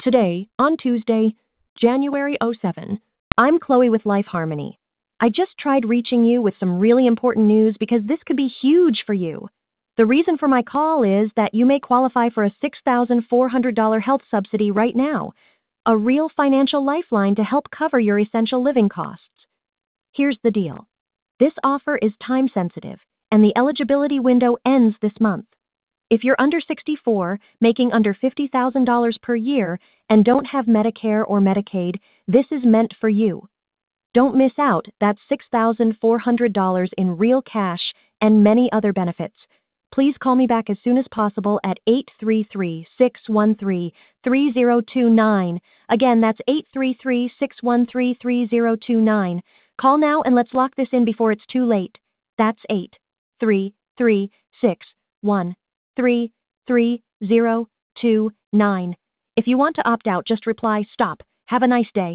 Today, on Tuesday, January 7, I'm Chloe with Life Harmony. I just tried reaching you with some really important news because this could be huge for you. The reason for my call is that you may qualify for a $6,400 health subsidy right now, a real financial lifeline to help cover your essential living costs. Here's the deal. This offer is time sensitive, and the eligibility window ends this month. If you're under 64, making under $50,000 per year, and don't have Medicare or Medicaid, this is meant for you. Don't miss out. That's $6,400 in real cash and many other benefits. Please call me back as soon as possible at 833-613-3029. Again, that's 833-613-3029. Call now and let's lock this in before it's too late. That's 833-613-3029. If you want to opt out, just reply, "Stop. Have a nice day."